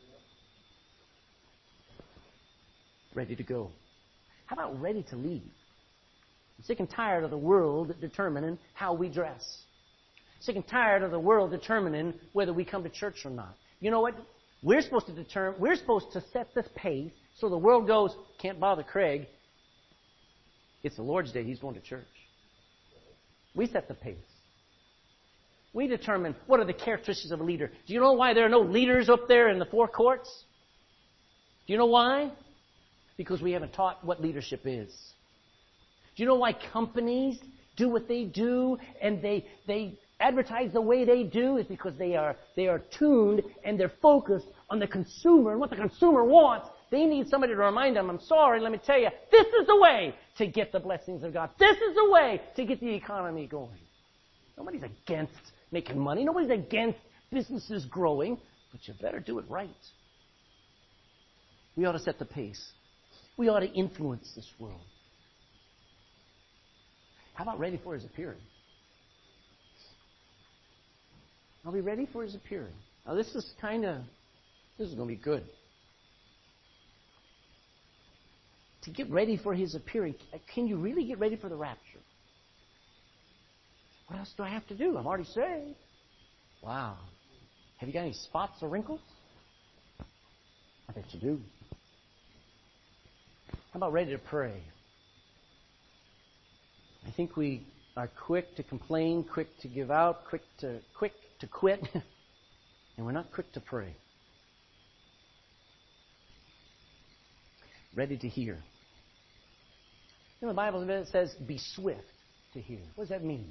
A: Ready to go. How about ready to leave? I'm sick and tired of the world determining how we dress. Sick and tired of the world determining whether we come to church or not. You know what? We're supposed to determine, we're supposed to set this pace so the world goes, can't bother Craig. It's the Lord's Day. He's going to church. We set the pace. We determine what are the characteristics of a leader. Do you know why there are no leaders up there in the four courts? Do you know why? Because we haven't taught what leadership is. Do you know why companies do what they do and they they advertise the way they do? Is because they are they are tuned and they're focused on the consumer and what the consumer wants. They need somebody to remind them, I'm sorry, let me tell you, this is the way to get the blessings of God. This is the way to get the economy going. Nobody's against making money. Nobody's against businesses growing. But you better do it right. We ought to set the pace. We ought to influence this world. How about ready for His appearing? Are we ready for His appearing? Now this is kind of, this is going to be good. To get ready for His appearing, can you really get ready for the rapture? What else do I have to do? I'm already saved. Wow. Have you got any spots or wrinkles? I bet you do. How about ready to pray? I think we are quick to complain, quick to give out, quick to quick to quit, and we're not quick to pray. Ready to hear. You know, the Bible says, be swift to hear. What does that mean?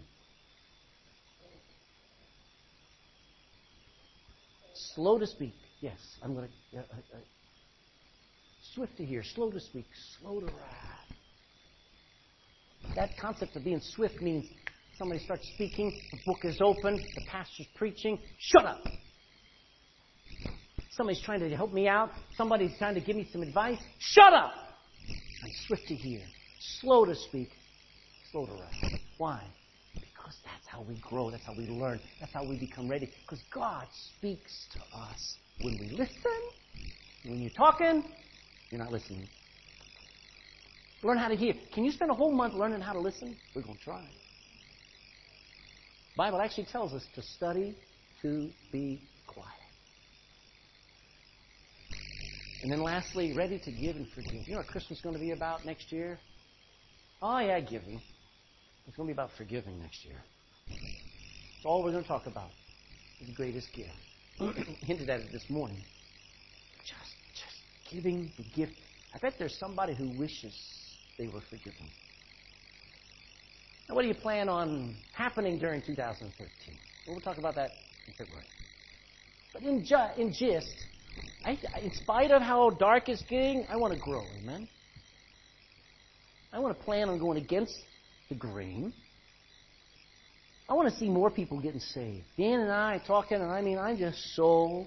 A: Slow to speak. Yes, I'm going to... Uh, uh, swift to hear, slow to speak, slow to wrath. that concept of being swift means somebody starts speaking, the book is open, the pastor's preaching, shut up. Somebody's trying to help me out, somebody's trying to give me some advice, shut up. I'm swift to hear, slow to speak, slow to wrath. Why? Because that's how we grow, that's how we learn, that's how we become ready. Because God speaks to us when we listen. When you're talking, you're not listening. Learn how to hear. Can you spend a whole month learning how to listen? We're going to try. The Bible actually tells us to study to be quiet. And then lastly, ready to give and forgive. You know what Christmas is going to be about next year? Oh, yeah, giving. It's going to be about forgiving next year. That's all we're going to talk about. The greatest gift. Hinted at it this morning. Just, just giving the gift. I bet there's somebody who wishes they were forgiven. Now, what do you plan on happening during two thousand thirteen? Well, we'll talk about that in February. But in, ju- in gist, I, in spite of how dark it's getting, I want to grow, amen? I want to plan on going against the grain. I want to see more people getting saved. Dan and I talking, and I mean, I'm just so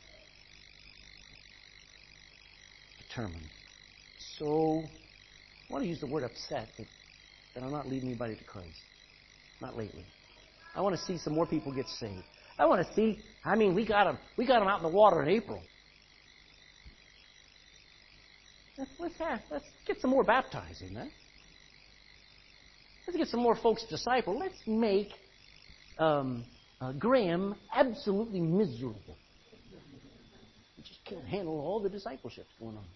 A: determined. So, I want to use the word upset that, that I'm not leading anybody to Christ. Not lately. I want to see some more people get saved. I want to see, I mean, we got them, we got them out in the water in April. Let's, let's, have, let's get some more baptized, amen? Let's get some more folks discipled. Let's make um, uh, Graham absolutely miserable. We just can't handle all the discipleship going on.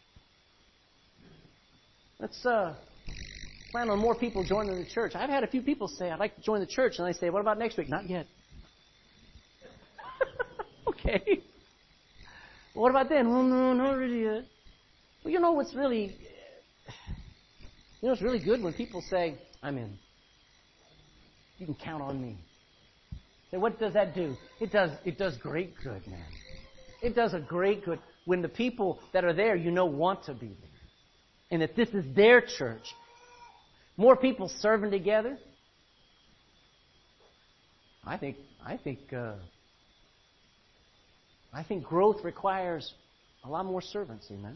A: Let's uh, plan on more people joining the church. I've had a few people say, I'd like to join the church. And I say, what about next week? Not yet. Okay. Well, what about then? Well, no, not really yet. Well, you know what's really, you know what's really good when people say, I'm in. You can count on me. And what does that do? It does, it does great good, man. It does a great good when the people that are there, you know, want to be there. And that this is their church. More people serving together. I think, I think, uh, I think growth requires a lot more servants, amen?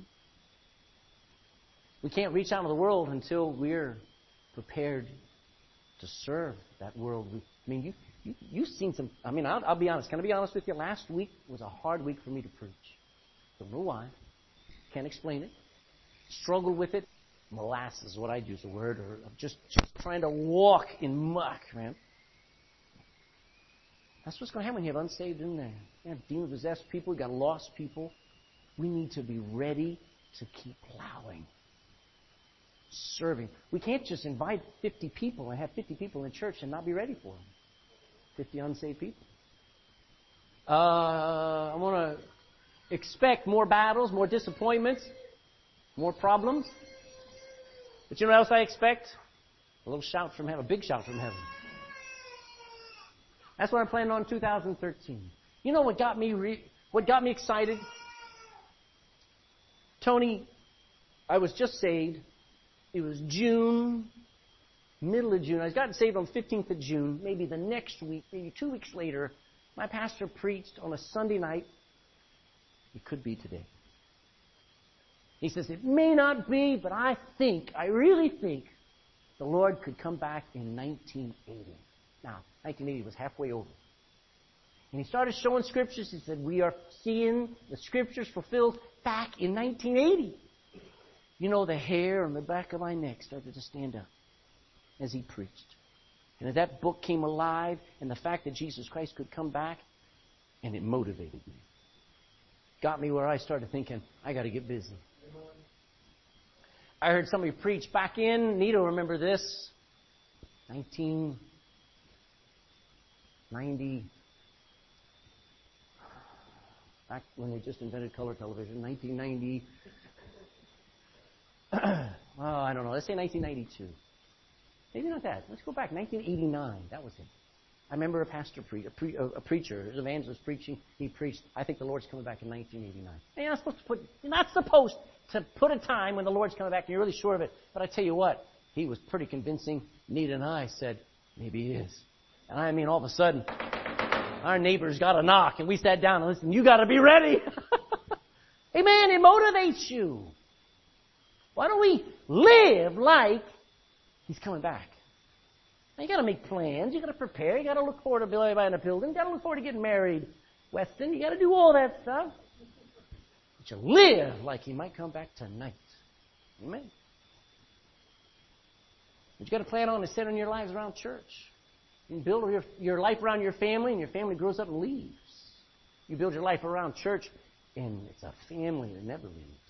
A: We can't reach out into the world until we're prepared to serve that world. We, I mean, you, you, you've seen some, I mean, I'll, I'll be honest. Can I be honest with you? Last week was a hard week for me to preach. Don't know why. Can't explain it. Struggled with it. Molasses is what I'd use the word. Or just, just trying to walk in muck, man. That's what's going to happen when you have unsaved in there. You have demon-possessed people. You've got lost people. We need to be ready to keep plowing. Serving. We can't just invite fifty people and have fifty people in church and not be ready for them. fifty unsaved people. Uh, I want to expect more battles, more disappointments, more problems. But you know what else I expect? A little shout from heaven, a big shout from heaven. That's what I'm planning on in two thousand thirteen. You know what got me re- what got me excited? Tony, I was just saved. It was June, middle of June. I was gotten saved on the fifteenth of June. Maybe the next week, maybe two weeks later, my pastor preached on a Sunday night. It could be today. He says, it may not be, but I think, I really think, the Lord could come back in nineteen eighty. Now, nineteen eighty was halfway over. And he started showing scriptures. He said, we are seeing the scriptures fulfilled back in nineteen eighty. You know, the hair on the back of my neck started to stand up as he preached. And as that book came alive, and the fact that Jesus Christ could come back, and it motivated me. Got me where I started thinking, I got to get busy. I heard somebody preach back in, Nito, remember this, nineteen ninety, back when they just invented color television, nineteen ninety, oh, I don't know, let's say nineteen ninety-two. Maybe not that. Let's go back, nineteen eighty-nine, that was it. I remember a pastor, pre- a, pre- a preacher, an evangelist preaching. He preached, I think the Lord's coming back in nineteen eighty-nine. And you're not supposed to put, you're not supposed to put a time when the Lord's coming back and you're really sure of it. But I tell you what, he was pretty convincing. Nita and I said, maybe it is. And I mean, all of a sudden, our neighbors got a knock, and we sat down and listened. You got to be ready. Amen. It motivates you. Why don't we live like he's coming back? Now, you got to make plans. You got to prepare. You got to look forward to buying a building. You got to look forward to getting married, Weston. You got to do all that stuff. But you live like he might come back tonight. Amen. But you got to plan on and centering your lives around church. You build your, your life around your family, and your family grows up and leaves. You build your life around church, and it's a family that never leaves.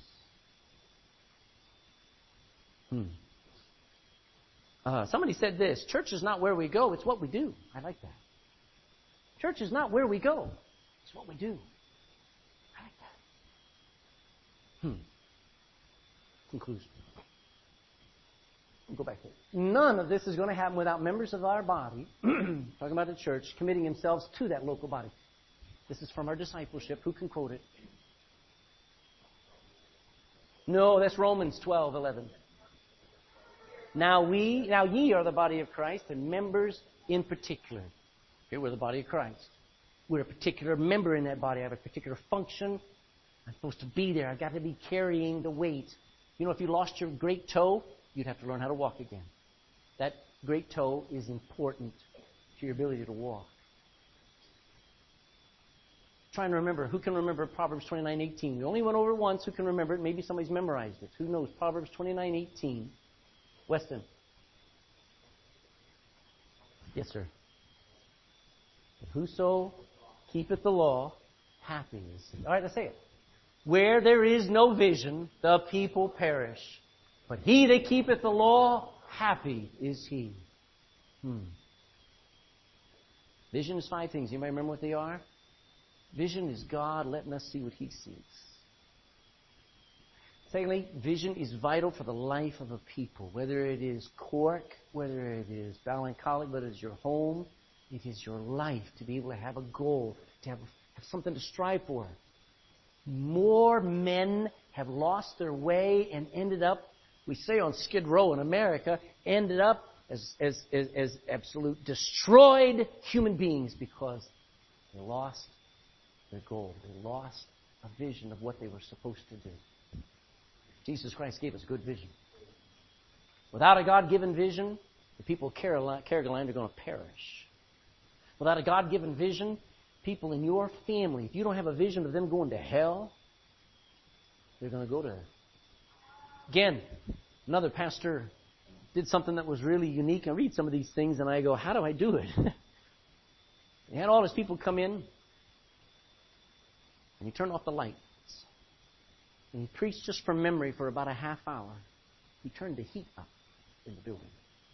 A: Hmm. Uh, somebody said this, church is not where we go, it's what we do. I like that. Church is not where we go, it's what we do. I like that. Hmm. Conclusion. We'll go back there. None of this is going to happen without members of our body, talking about the church, committing themselves to that local body. This is from our discipleship. Who can quote it? No, that's Romans twelve eleven. Now we, now ye are the body of Christ, and members in particular. Here we're the body of Christ. We're a particular member in that body. I have a particular function. I'm supposed to be there. I've got to be carrying the weight. You know, if you lost your great toe, you'd have to learn how to walk again. That great toe is important to your ability to walk. Trying to remember. Who can remember Proverbs twenty-nine eighteen? We only went over it once. Who can remember it? Maybe somebody's memorized it. Who knows Proverbs twenty-nine eighteen? Weston. Yes, sir. Whoso keepeth the law, happy is he. All right, let's say it. Where there is no vision, the people perish. But he that keepeth the law, happy is he. Hmm. Vision is five things. Anybody remember what they are? Vision is God letting us see what he sees. Secondly, vision is vital for the life of a people. Whether it is Cork, whether it is Ballin College, whether it's your home, it is your life to be able to have a goal, to have, have something to strive for. More men have lost their way and ended up, we say on Skid Row in America, ended up as, as, as, as absolute destroyed human beings because they lost their goal. They lost a vision of what they were supposed to do. Jesus Christ gave us good vision. Without a God-given vision, the people of Kerguelen are going to perish. Without a God-given vision, people in your family, if you don't have a vision of them going to hell, they're going to go to... Again, another pastor did something that was really unique. I read some of these things and I go, how do I do it? He had all his people come in and he turned off the lights. And he preached just from memory for about a half hour. He turned the heat up in the building.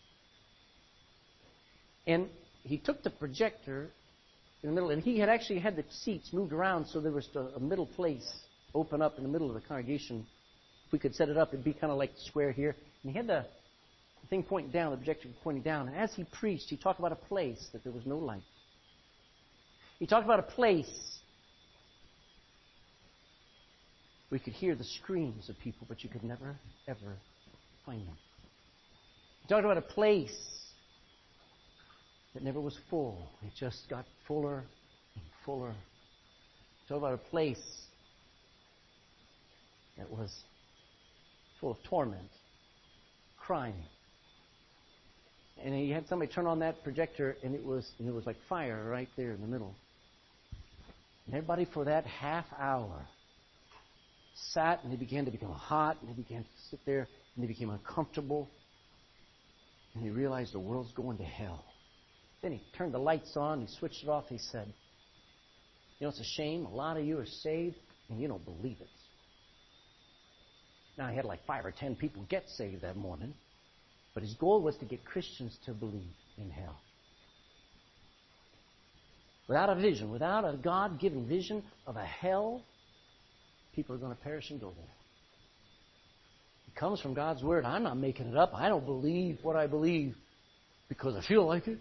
A: And he took the projector in the middle, and he had actually had the seats moved around so there was a middle place open up in the middle of the congregation. If we could set it up, it'd be kind of like the square here. And he had the thing pointing down, the projector pointing down. And as he preached, he talked about a place that there was no light. He talked about a place we could hear the screams of people, but you could never, ever find them. He talked about a place that never was full. It just got fuller and fuller. He talked about a place that was full of torment, crying. And he had somebody turn on that projector, and it was and it was like fire right there in the middle. And everybody for that half hour sat, and they began to become hot, and they began to sit there, and they became uncomfortable, and they realized the world's going to hell. Then he turned the lights on, he switched it off, he said, you know, it's a shame, a lot of you are saved, and you don't believe it. Now, he had like five or ten people get saved that morning, but his goal was to get Christians to believe in hell. Without a vision, without a God-given vision of a hell, people are going to perish and go there. It comes from God's Word. I'm not making it up. I don't believe what I believe because I feel like it.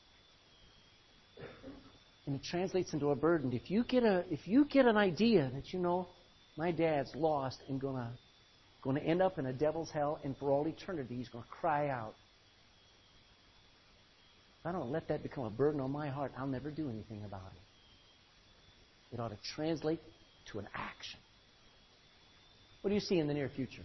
A: And it translates into a burden. If you get a, if you get an idea that, you know, my dad's lost and going to going to end up in a devil's hell, and for all eternity he's going to cry out. If I don't let that become a burden on my heart, I'll never do anything about it. It ought to translate to an action. What do you see in the near future?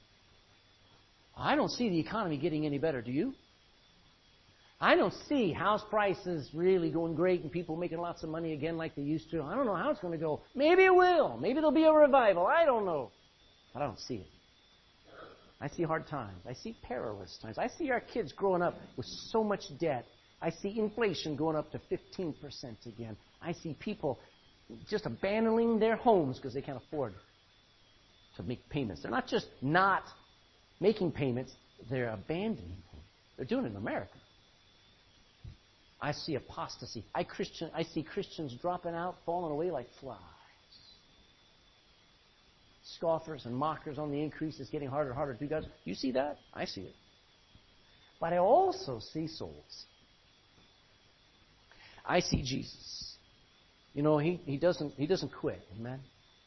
A: I don't see the economy getting any better, do you? I don't see house prices really going great and people making lots of money again like they used to. I don't know how it's going to go. Maybe it will. Maybe there'll be a revival. I don't know. But I don't see it. I see hard times. I see perilous times. I see our kids growing up with so much debt. I see inflation going up to fifteen percent again. I see people just abandoning their homes because they can't afford to make payments. They're not just not making payments, they're abandoning them. They're doing it in America. I see apostasy. I Christian. I see Christians dropping out, falling away like flies. Scoffers and mockers on the increase. It's getting harder and harder to do God's. You see that? I see it. But I also see souls. I see Jesus. You know, he, he doesn't he doesn't quit. Amen.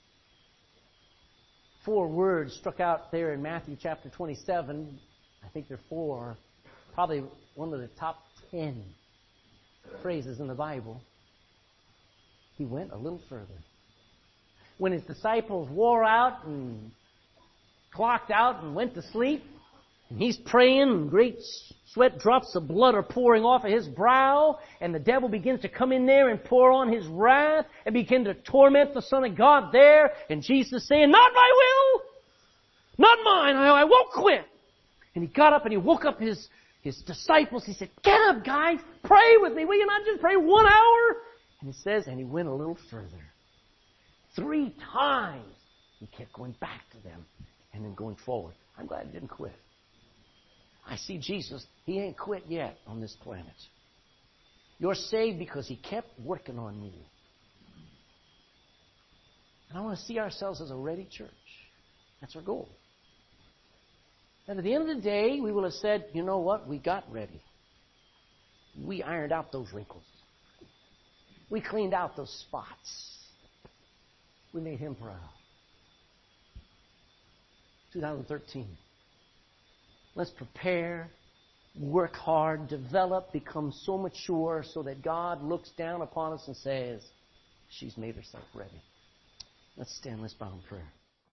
A: Four words struck out there in Matthew chapter twenty-seven. I think they're four. Probably one of the top ten phrases in the Bible. He went a little further. When his disciples wore out and clocked out and went to sleep, and he's praying, and great sweat drops of blood are pouring off of his brow, and the devil begins to come in there and pour on his wrath and begin to torment the Son of God there, and Jesus saying, "Not my will, not mine, I, I won't quit." And he got up and he woke up his, his disciples. He said, "Get up, guys, pray with me. Will you not just pray one hour?" And he says, and he went a little further. Three times he kept going back to them and then going forward. I'm glad he didn't quit. I see Jesus. He ain't quit yet on this planet. You're saved because he kept working on you. And I want to see ourselves as a ready church. That's our goal. And at the end of the day, we will have said, you know what? We got ready. We ironed out those wrinkles. We cleaned out those spots. We made him proud. twenty thirteen. Let's prepare, work hard, develop, become so mature so that God looks down upon us and says, she's made herself ready. Let's stand, let's bow in prayer.